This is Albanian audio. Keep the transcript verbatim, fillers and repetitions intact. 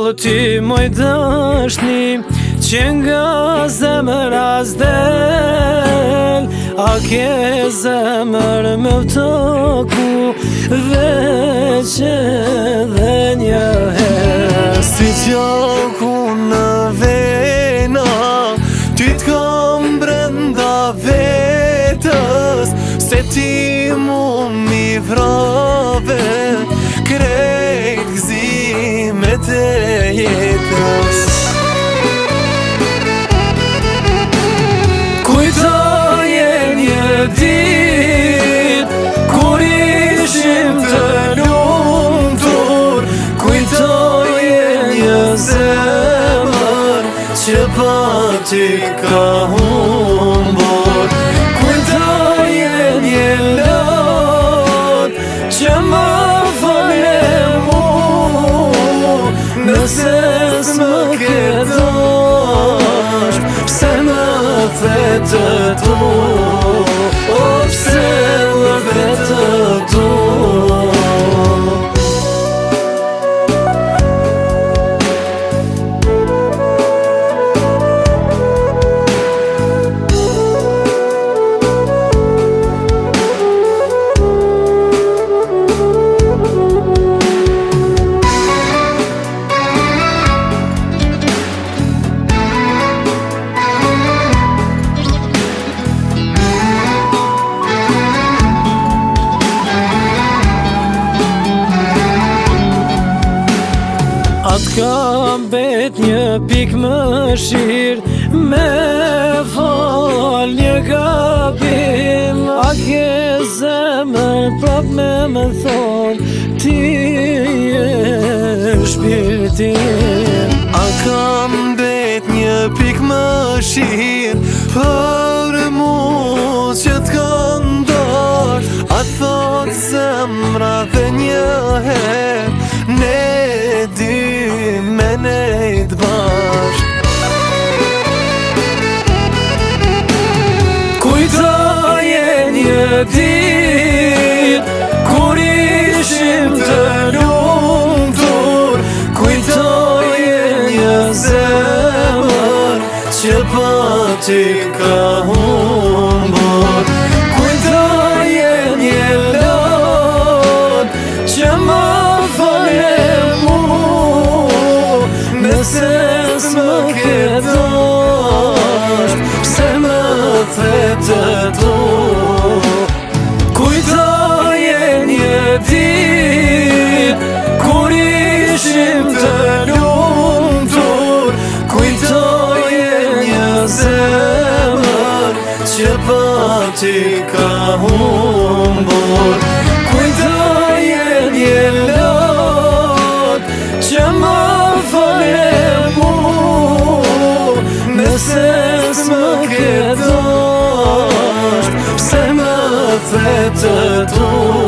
ti moj dashni që nga zemra s'del. A ke zemër me vtoku veç edhe një herë. Si gjoku në vena, ty t'kam brenda vetës, se ti mu mi vrave krejt gzimet e jetës. Kujtoje një dit kur ishim të lumtur, kujtoje një zemër që pa ty ka humbur. Kujtoje një lot që më fale mu, nëse s'më ke dosh, pse më the të tu, o pse më the të tu. Atë ka bet një pik më shirë, me fal një gabim. A ke zemër prap me më thonë, ti je shpirtin. A kam bet një pik më shirë për mu që t'kam dosh. A thot zemra dhe një herë, ne dy me nejt bashk. Kujtoje një dit kur ishim të lumtur, kujtoje një zemër që pa ty ka humbur. Kujtoje një lot që më fale mu, nëse s'më ke dosh, pse më the të tu. Kujtoje një dit kur ishim të lumtur, kujtoje një zemër që pa ty ka humbur. Kujtoje një lot që më fale mu, nëse s'më ke dosh, pse më the të tu.